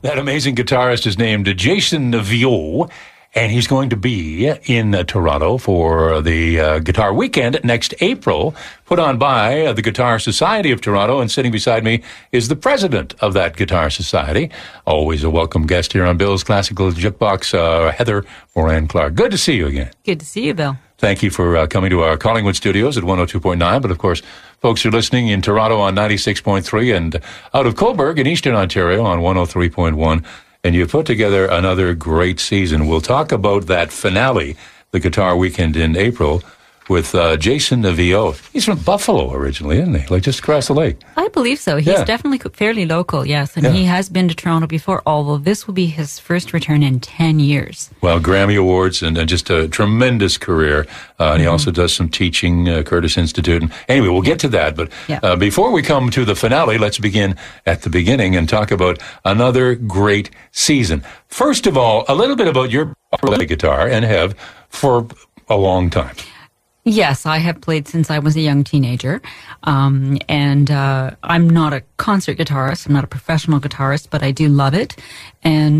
That amazing guitarist is named Jason Viau, and he's going to be in Toronto for the Guitar Weekend next April, put on by the Guitar Society of Toronto. And sitting beside me is the president of that Guitar Society. Always a welcome guest here on Bill's Classical Jukebox, Heather Moran-Clark. Good to see you again. Good to see you, Bill. Thank you for coming to our Collingwood studios at 102.9. But, of course, folks are listening in Toronto on 96.3 and out of Cobourg in Eastern Ontario on 103.1. And you put together another great season. We'll talk about that finale, the Guitar Weekend in April, with Jason Viau. He's from Buffalo originally, isn't he? Like just across the lake. I believe so. He's definitely fairly local, yes. And he has been to Toronto before, although this will be his first return in 10 years. Well, Grammy Awards and just a tremendous career. And he also does some teaching, Curtis Institute. And anyway, we'll get to that. But before we come to the finale, let's begin at the beginning and talk about another great season. First of all, a little bit about your guitar and have for a long time. Yes, I have played since I was a young teenager, and I'm not a concert guitarist. I'm not a professional guitarist, but I do love it. And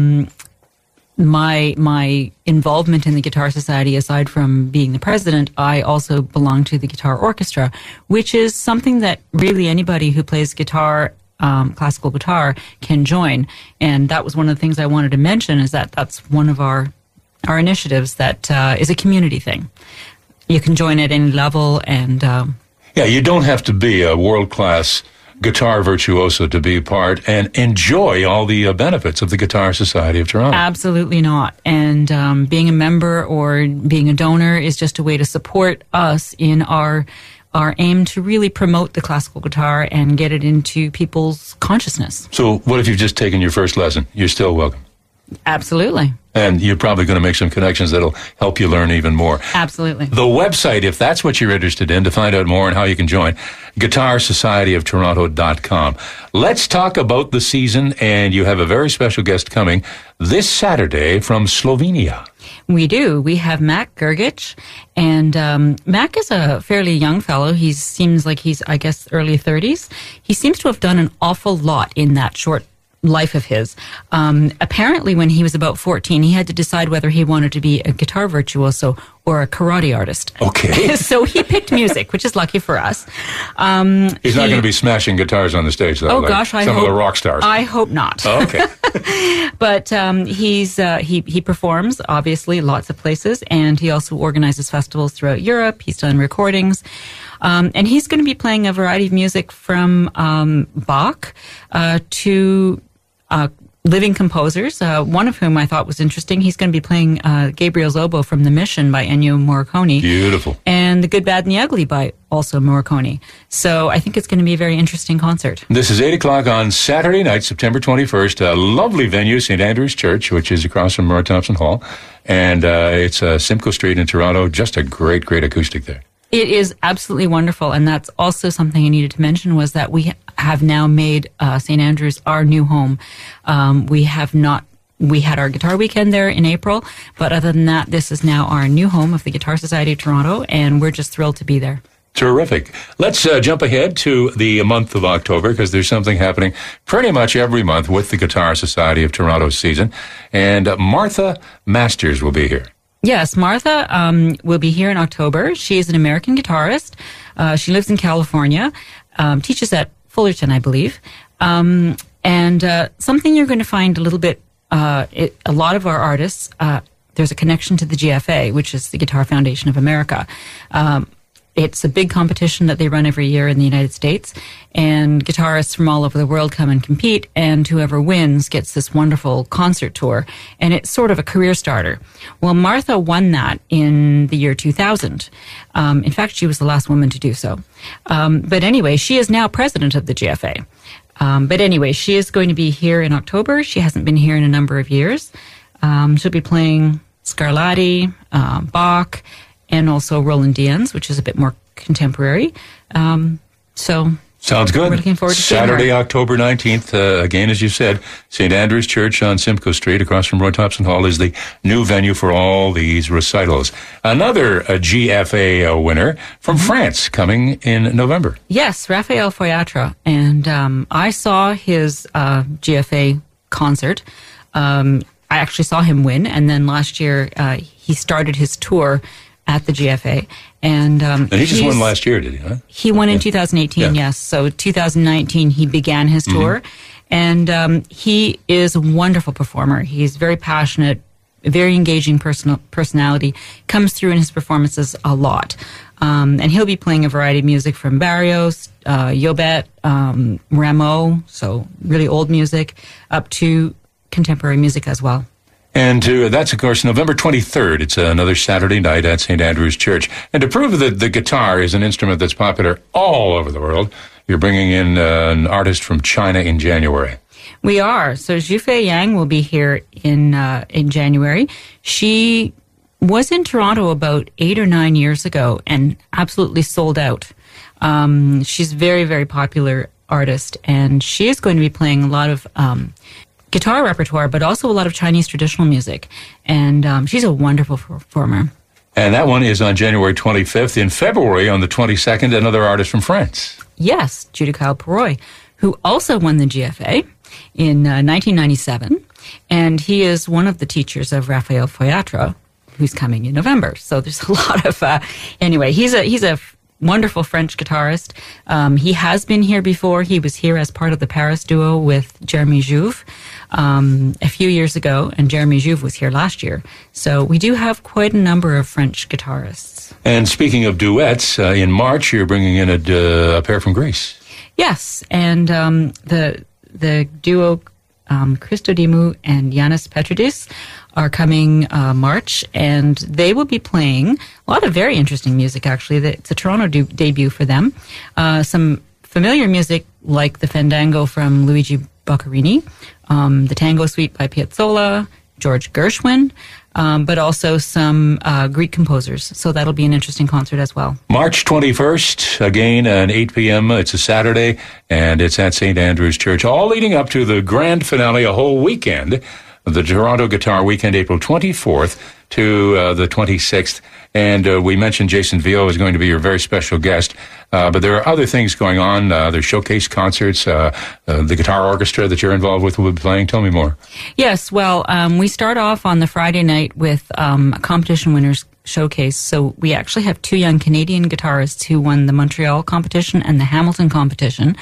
my involvement in the Guitar Society, aside from being the president, I also belong to the Guitar Orchestra, which is something that really anybody who plays guitar, classical guitar, can join. And that was one of the things I wanted to mention, is that that's one of our initiatives that is a community thing. You can join at any level, and you don't have to be a world-class guitar virtuoso to be part and enjoy all the benefits of the Guitar Society of Toronto. Absolutely not. And being a member or being a donor is just a way to support us in our aim to really promote the classical guitar and get it into people's consciousness. So what if you've just taken your first lesson? You're still welcome. Absolutely. And you're probably going to make some connections that'll help you learn even more. Absolutely. The website, if that's what you're interested in, to find out more and how you can join, guitarsocietyoftoronto.com. Let's talk about the season, and you have a very special guest coming this Saturday from Slovenia. We do. We have Mac Grgic, and Mac is a fairly young fellow. He seems like he's, I guess, early 30s. He seems to have done an awful lot in that short life of his. Apparently, when he was about 14, he had to decide whether he wanted to be a guitar virtuoso or a karate artist. Okay. So he picked music, which is lucky for us. He's not going to be smashing guitars on the stage, though. Oh, like gosh, some of the rock stars. I hope not. Oh, okay. But he performs, obviously, lots of places, and he also organizes festivals throughout Europe. He's done recordings. And he's going to be playing a variety of music from Bach to living composers, one of whom I thought was interesting. He's going to be playing Gabriel's Oboe from The Mission by Ennio Morricone. Beautiful. And The Good, Bad, and the Ugly by also Morricone. So I think it's going to be a very interesting concert. This is 8 o'clock on Saturday night, September 21st. A lovely venue, St. Andrew's Church, which is across from Roy Thompson Hall. And it's Simcoe Street in Toronto. Just a great, great acoustic there. It is absolutely wonderful, and that's also something I needed to mention, was that we have now made St. Andrews our new home. We had our Guitar Weekend there in April, but other than that, this is now our new home of the Guitar Society of Toronto, and we're just thrilled to be there. Terrific. Let's jump ahead to the month of October, because there's something happening pretty much every month with the Guitar Society of Toronto season, and Martha Masters will be here. Yes, Martha will be here in October. She is an American guitarist. She lives in California, teaches at Fullerton, I believe. And something you're going to find a little bit, a lot of our artists, there's a connection to the GFA, which is the Guitar Foundation of America. It's a big competition that they run every year in the United States, and guitarists from all over the world come and compete, and whoever wins gets this wonderful concert tour, and it's sort of a career starter. Well, Martha won that in the year 2000. In fact, she was the last woman to do so. But anyway, she is now president of the GFA. But anyway, she is going to be here in October. She hasn't been here in a number of years. She'll be playing Scarlatti, Bach, and also Roland Diaz, which is a bit more contemporary. Sounds good. We're looking forward to Saturday, October 19th, again, as you said, St. Andrew's Church on Simcoe Street, across from Roy Thompson Hall, is the new venue for all these recitals. Another GFA winner from France coming in November. Yes, Raphael Foyatra. And I saw his GFA concert. I actually saw him win, and then last year he started his tour at the GFA. And he just won last year, did he? Huh? He won in 2018, yes. So 2019 he began his tour, and he is a wonderful performer. He's very passionate, very engaging personality, comes through in his performances a lot. And he'll be playing a variety of music from Barrios, Yobet, Rameau, so really old music, up to contemporary music as well. And that's, of course, November 23rd. It's another Saturday night at St. Andrew's Church. And to prove that the guitar is an instrument that's popular all over the world, you're bringing in an artist from China in January. We are. So Zhufei Yang will be here in January. She was in Toronto about 8 or 9 years ago and absolutely sold out. She's a very, very popular artist, and she is going to be playing a lot of guitar repertoire, but also a lot of Chinese traditional music. And she's a wonderful performer. And that one is on January 25th. In February, on the 22nd, another artist from France. Yes, Judicaël Parroy, who also won the GFA in 1997. And he is one of the teachers of Raphael Foyatra, who's coming in November. So there's a lot of... anyway, he's a wonderful French guitarist. He has been here before. He was here as part of the Paris duo with Jeremy Jouve a few years ago, and Jeremy Jouve was here last year. So we do have quite a number of French guitarists. And speaking of duets, in March you're bringing in a pair from Greece. Yes, and the duo Christo Dimou and Yannis Petridis are coming March, and they will be playing a lot of very interesting music, actually. It's a Toronto debut for them. Some familiar music like the Fandango from Luigi Boccherini, the Tango Suite by Piazzolla, George Gershwin, but also some Greek composers. So that'll be an interesting concert as well. March 21st, again at 8 p.m. It's a Saturday, and it's at St. Andrew's Church, all leading up to the grand finale, a whole weekend, the Toronto Guitar Weekend, April 24th to the 26th. And we mentioned Jason Viau is going to be your very special guest. But there are other things going on. There's showcase concerts. The guitar orchestra that you're involved with will be playing. Tell me more. Yes, well, we start off on the Friday night with a competition winners showcase. So we actually have two young Canadian guitarists who won the Montreal competition and the Hamilton competition,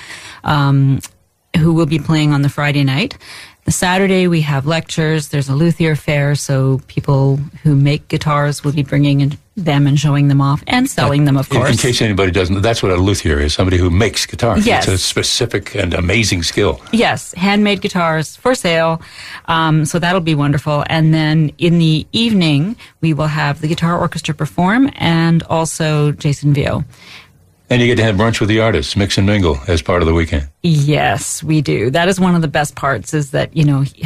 who will be playing on the Friday night. The Saturday, we have lectures. There's a luthier fair, so people who make guitars will be bringing them and showing them off and selling them, of course. In case anybody doesn't know, that's what a luthier is, somebody who makes guitars. Yes. It's a specific and amazing skill. Yes, handmade guitars for sale. So that'll be wonderful. And then in the evening, we will have the guitar orchestra perform and also Jason Viau. And you get to have brunch with the artists, mix and mingle as part of the weekend. Yes, we do. That is one of the best parts, is that,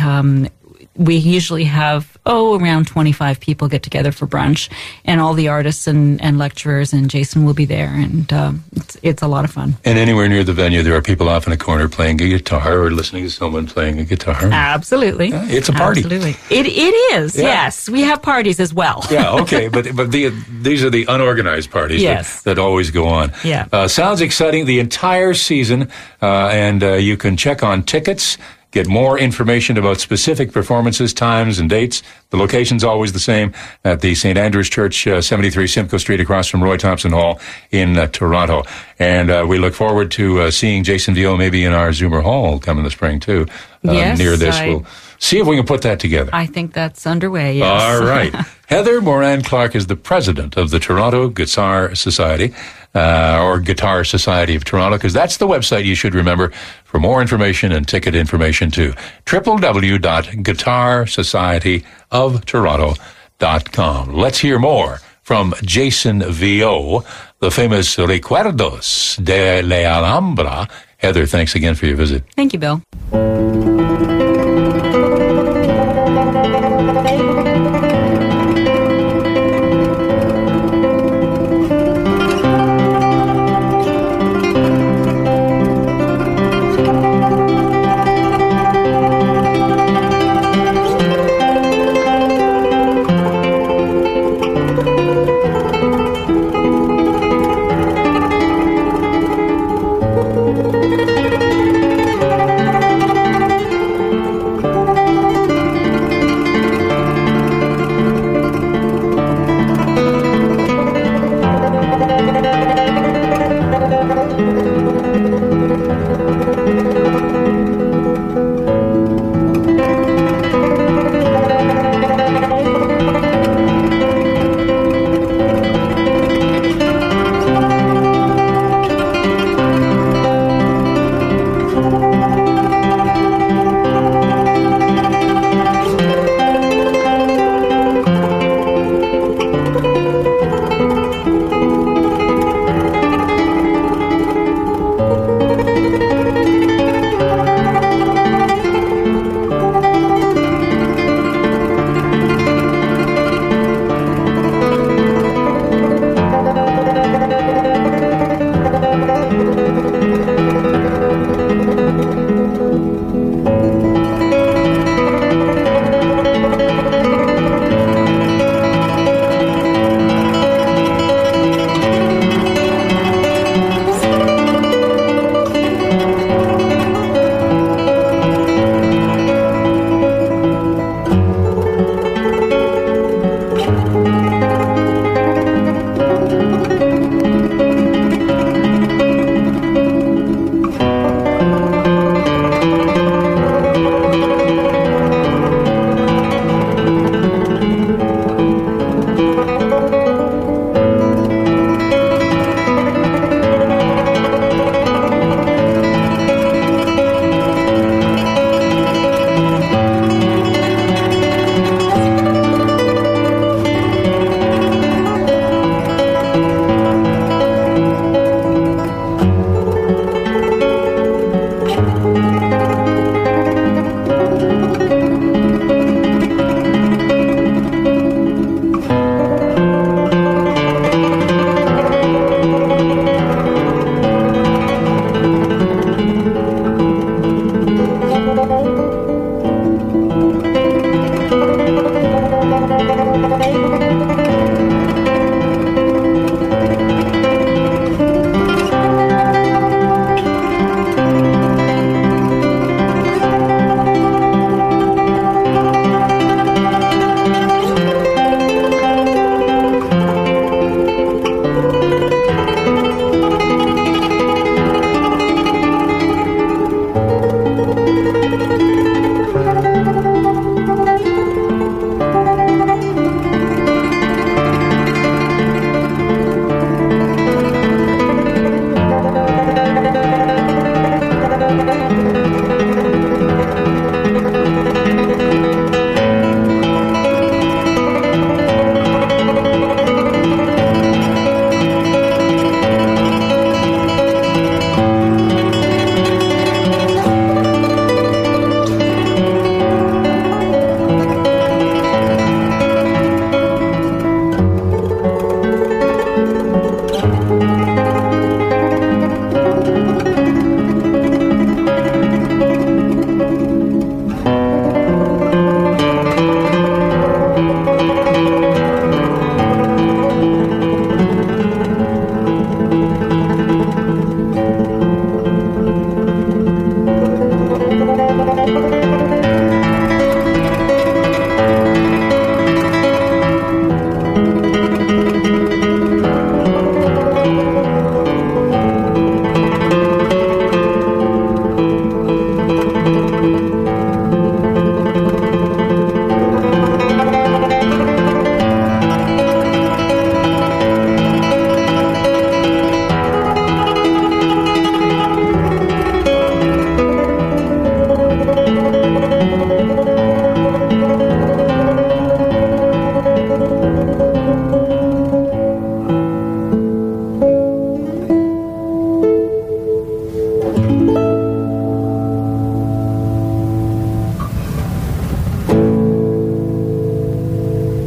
we usually have, around 25 people get together for brunch, and all the artists and lecturers, and Jason will be there, and it's a lot of fun. And anywhere near the venue, there are people off in a corner playing a guitar or listening to someone playing a guitar. Absolutely. It's a party. Absolutely. It is, yes. We have parties as well. Yeah, okay, but these are the unorganized parties that always go on. Yeah. Sounds exciting, the entire season, and you can check on tickets. Get more information about specific performances, times, and dates. The location's always the same at the St. Andrew's Church, 73 Simcoe Street, across from Roy Thompson Hall in Toronto. And we look forward to seeing Jason Viau maybe in our Zoomer Hall come in the spring, too. Near this. We'll see if we can put that together. I think that's underway, yes. All right. Heather Moran-Clark is the president of the Toronto Guitar Society, or Guitar Society of Toronto, because that's the website you should remember for more information and ticket information too. www.guitarsocietyoftoronto.com. Let's hear more from Jason Viau, the famous Recuerdos de la Alhambra. Heather, thanks again for your visit. Thank you, Bill.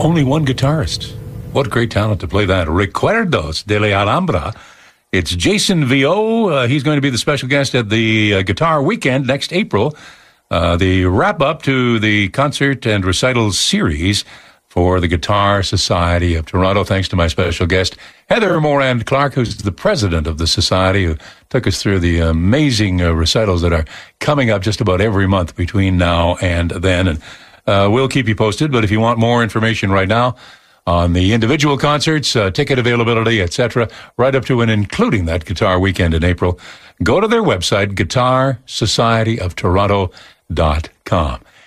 only one guitarist. What great talent to play that. Recuerdos de la Alhambra. It's Jason Vio. He's going to be the special guest at the Guitar Weekend next April. The wrap-up to the concert and recital series for the Guitar Society of Toronto. Thanks to my special guest, Heather Morand-Clark, who's the president of the society, who took us through the amazing recitals that are coming up just about every month between now and then. And we'll keep you posted, but if you want more information right now on the individual concerts, ticket availability, etc., right up to and including that Guitar Weekend in April, go to their website, guitarsocietyoftoronto.com.